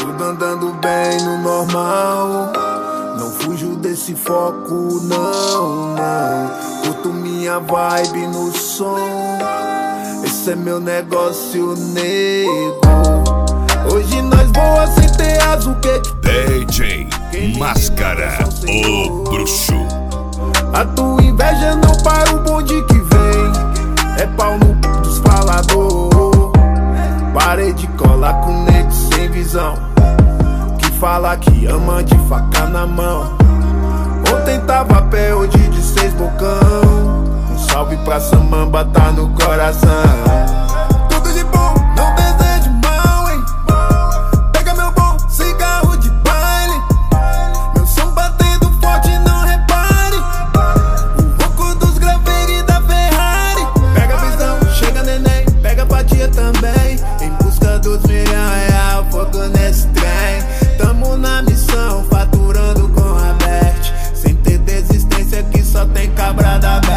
Tudo andando bem no normal. Não fujo desse foco, não, não. Curto minha vibe no som. Esse é meu negócio, nego. Hoje nós voa sem ter asa, o que DJ Máscara, o bruxo. A tua inveja não para o bonde que vem. É pau no dos falador. Parei de colar com nego sem visão, que fala que ama de faca na mão. Ontem tava a pé, hoje de 6 bocão. Um salve pra Samamba, tá no coração. Tudo de bom, não desejo mal, hein. Pega meu bom cigarro de baile. Meu som batendo forte, não repare. O rouco dos graveiros e da Ferrari. Pega a visão, chega neném, pega a fatia também. Em busca dos R$1.000, fogo nesse trem. Tamo na missão, faturando com a Bert. Sem ter desistência que só tem cabra da Best.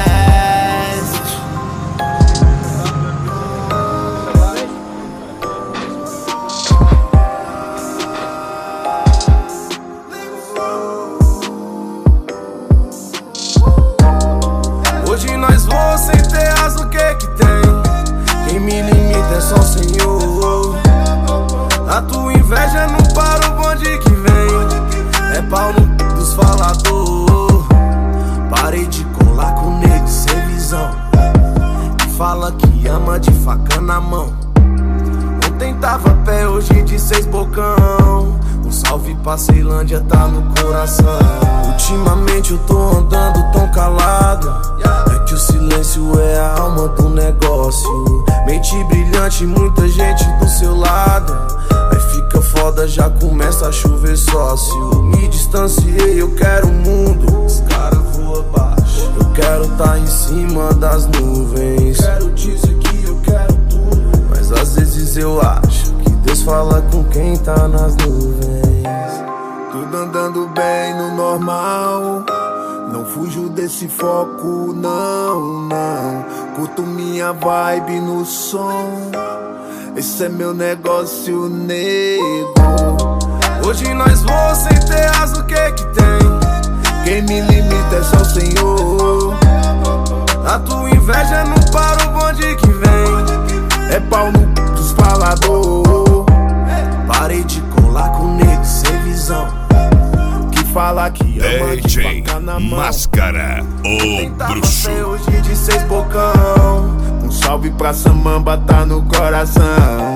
Hoje nós voamos sem ter asa, o que tem? Quem me limita é só o Senhor. A tua inveja não para o bonde que vem. É pau no dos falador. Parei de colar com nego sem visão, que fala que ama de faca na mão. Ontem tava a pé, hoje de 6 bocão. Um salve pra Ceilândia, tá no coração. Ultimamente eu tô andando tão calado, é que o silêncio é a alma do negócio. Mente brilhante, muita gente do seu lado. Aí fica foda, já começa a chover sócio. Me distanciei, eu quero o mundo. Os caras voam baixo, eu quero tá em cima das nuvens. Quero dizer que eu quero tudo, mas às vezes eu acho que Deus fala com quem tá nas nuvens. Tudo andando bem no normal. Não fujo desse foco, não, não. Curto minha vibe no som. Esse é meu negócio, nego. Hoje nós voamos sem ter asa, o que tem? Quem me limita é só o Senhor. A tua inveja não para o bonde que vem. É pau no dos falador. Parei de colar com nego sem visão, que fala que ama de DJ faca na mão. Máscara, o bruxo. Hoje de 6 bocão. Um salve pra Samamba, tá no coração.